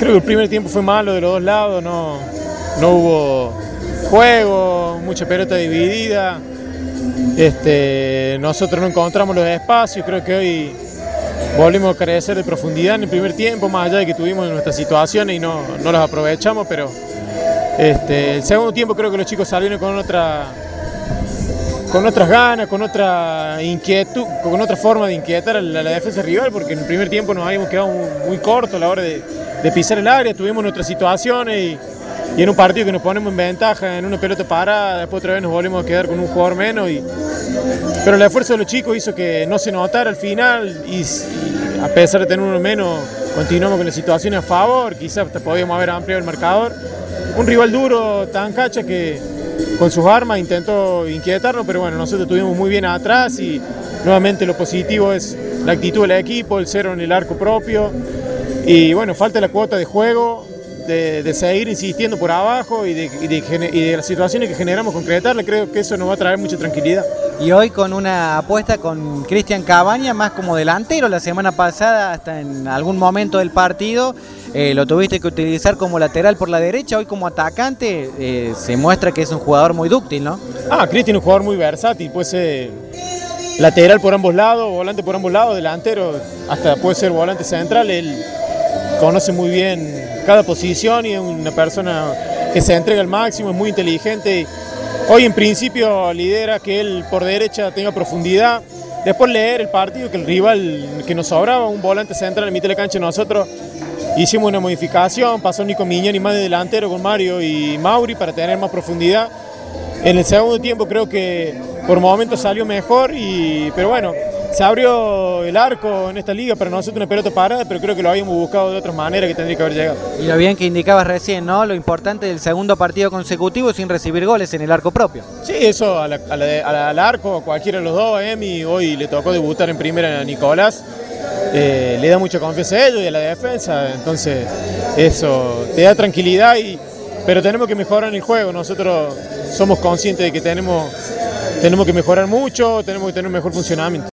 Creo que el primer tiempo fue malo de los dos lados, no hubo juego, mucha pelota dividida. Nosotros no encontramos los espacios, creo que hoy volvimos a carecer de profundidad en el primer tiempo, más allá de que tuvimos nuestras situaciones y no las aprovechamos, pero el segundo tiempo creo que los chicos salieron con otras ganas, con otra inquietud, con otra forma de inquietar a la defensa rival, porque en el primer tiempo nos habíamos quedado muy cortos a la hora de pisar el área, tuvimos nuestras situaciones y en un partido que nos ponemos en ventaja, en una pelota parada, después otra vez nos volvemos a quedar con un jugador menos. Pero el esfuerzo de los chicos hizo que no se notara al final y a pesar de tener uno menos, continuamos con la situación a favor, quizás hasta podíamos haber ampliado el marcador. Un rival duro, Tancacha, que con sus armas intentó inquietarnos, pero bueno, nosotros estuvimos muy bien atrás y nuevamente lo positivo es la actitud del equipo, el cero en el arco propio y bueno, falta la cuota de juego, de seguir insistiendo por abajo y de las situaciones que generamos concretarla. Creo que eso nos va a traer mucha tranquilidad. Y hoy con una apuesta con Cristian Cabaña más como delantero. La semana pasada hasta en algún momento del partido lo tuviste que utilizar como lateral por la derecha, hoy como atacante se muestra que es un jugador muy dúctil, ¿no? Cristian es un jugador muy versátil, puede ser lateral por ambos lados, volante por ambos lados, delantero, hasta puede ser volante central. Él conoce muy bien cada posición y es una persona que se entrega al máximo, es muy inteligente. Hoy en principio lidera que él por derecha tenga profundidad, después leer el partido, que el rival que nos sobraba, un volante central en mitad de la cancha, nosotros hicimos una modificación, pasó Nico Miñani más de delantero con Mario y Mauri para tener más profundidad. En el segundo tiempo creo que por momentos salió mejor, pero bueno, se abrió el arco en esta liga para nosotros una pelota parada, pero creo que lo habíamos buscado de otra manera que tendría que haber llegado. Y lo bien que indicabas recién, ¿no? Lo importante del segundo partido consecutivo sin recibir goles en el arco propio. Sí, eso al arco, cualquiera de los dos. Emi hoy le tocó debutar en primera a Nicolás, le da mucha confianza a ellos y a la defensa, entonces eso te da tranquilidad, pero tenemos que mejorar en el juego. Nosotros somos conscientes de que tenemos que mejorar mucho, tenemos que tener un mejor funcionamiento.